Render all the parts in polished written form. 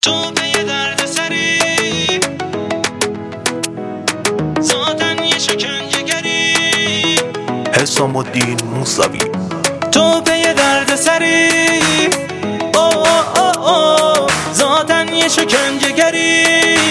تو به یه درد سری ذاتن یه شکنجه‌گری حسام الدین موسوی. تو به یه درد سری ذاتن یه شکنجه‌گری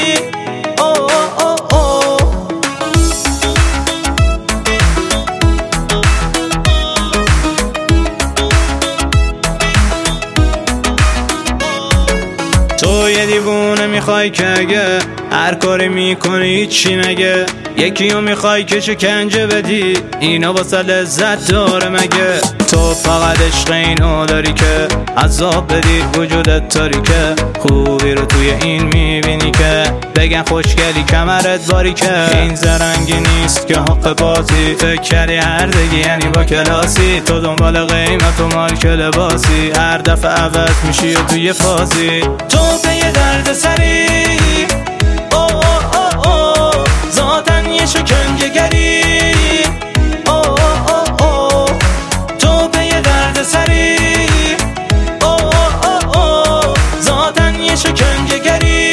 تو یه دیوونه میخوای که اگه هر کاری میکنی هیچی نگه، یکی رو میخوای که شکنجه بدی، اینا واسه لذت داره مگه؟ تو فقط عشق اینو داری که عذاب بدی وجودت تاریکه، خوبی رو توی این میبینی که بگن خوشگلی کمرت باریکه. این زرنگی نیست که حق بازی، فکر کردی هردگی یعنی با کلاسی، تو دنبال قیمت و مارک لباسی، هر دفعه عوض میشی و توی فازی. تو به یه درد سری ذاتن یه شکنجه‌گری تو به یه درد سری ذاتن یه شکنجه‌گری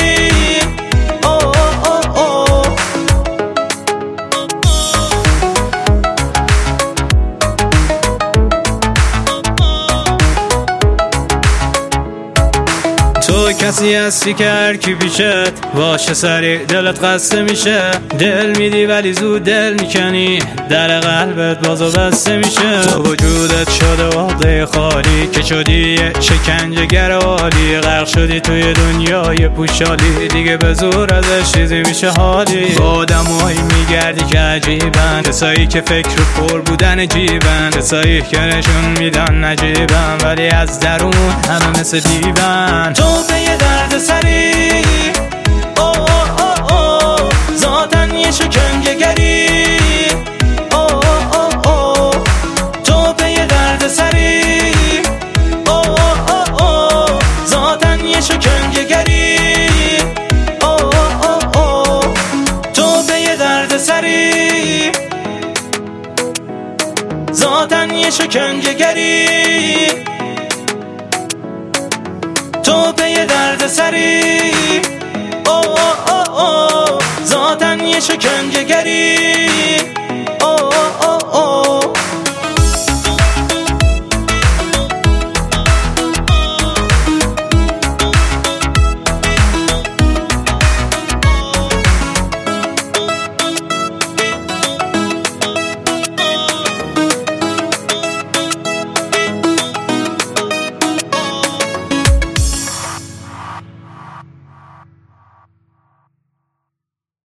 تو کسی هستی که هر کی پیشت باشه سریع دلت قصه میشه، دل میدی ولی زود دل میکنی، در قلبت بازو بسته میشه. تو وجودت شده واقع خالی که شدی یه شکنجه‌گر عالی، غرق شدی توی دنیای پوشالی، دیگه به زور ازش چیزی میشه حالی. با آدمایی میگردی که عجیبن، کسایی که فکر رو پر بودن جیبن، کسایی که نشون میدن نجیبن ولی از درون همه مثل دیوان. تو به یه درد سری ذاتن یه شکنجه‌گری تو به یه درد سری ذاتن یه شکنجه‌گری تو به یه درد سری ذاتن یه شکنجه‌گری تو به یه درد سری ذاتن یه شکنجه‌گری